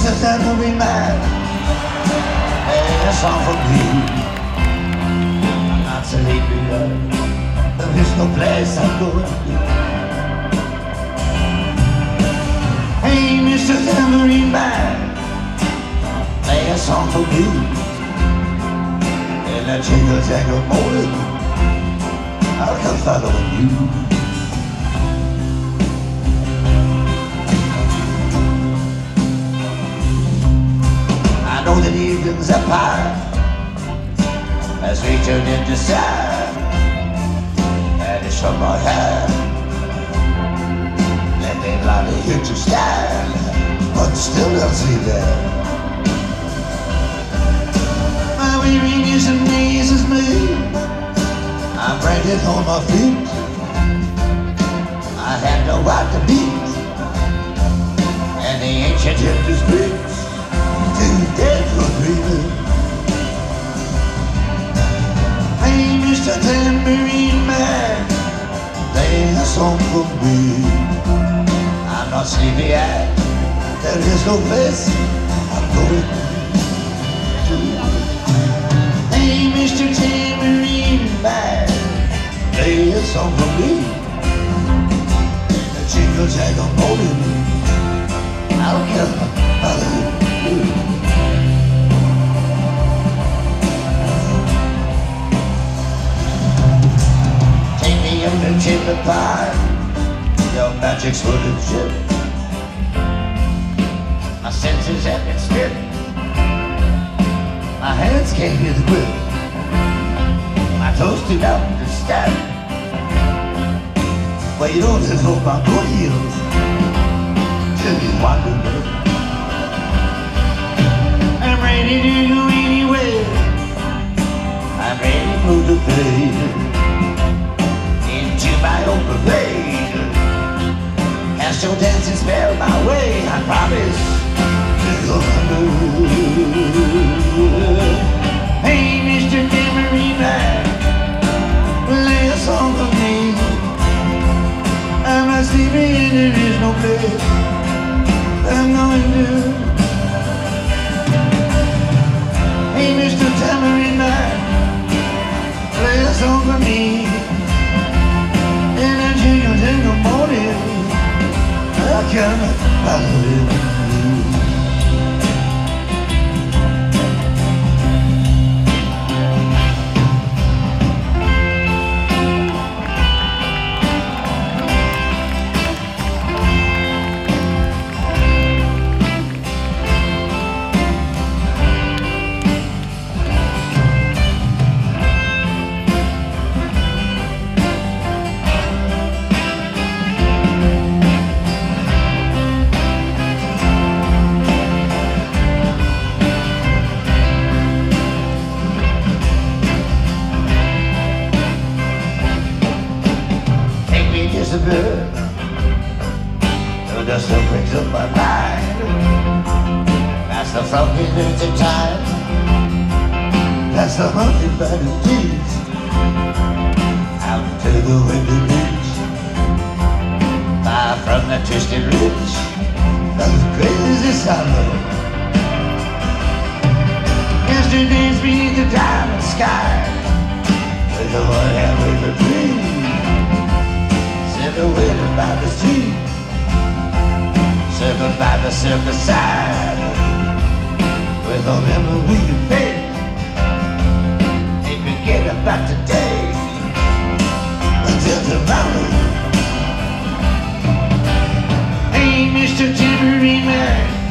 Mr. Tambourine Man, play a song for me. I'm not so sleepy, love. There's no place I'm going to. Hey, Mr. Tambourine Man, play a song for me. In a jingle jangle morning, I'll come following you. I know that evenings are pie as we turn into sand, and it's from my hand. Let me blindly here to stand, but still not see there. My weariness amazes me. I'm branded on my feet. I have no right to beat, and the ancient hymn to speaks. Too dead for dreaming. Hey, Mr. Tambourine Man, play a song for me. I'm not sleepy yet. There is no place I'm going to. Hey, Mr. Tambourine Man, play a song for me. The jingle jangle morning, I'll come, hallelujah. Under chimney pie, your magic's wooden ship. My senses have been stripped. My hands can't hear the grip. My toes too down to step. Well, you don't just hold my good heels till you wander me. I'm ready to go anywhere. I'm ready to move the fade into my own parade. Cast your dancing spell my way. I promise to go under. Hey, Mr. Tambourine Man, play a song for me. I'm not sleeping and there is no place I'm going to. Hey, Mr. Tambourine Man, play a song for me. In a jingle jangle morning, I come live. The dust that brings up my mind. That's the funky dirty time. That's the hunting vanities. Out to the windy beach, far from the twisted ridge of the crazy summer. Yesterday's beneath the diamond sky, with the one hand with the dream, silhouetted by the street, circled by the circus side, with a memory of fate. They forget about today until tomorrow. Hey, Mr. Tambourine Man,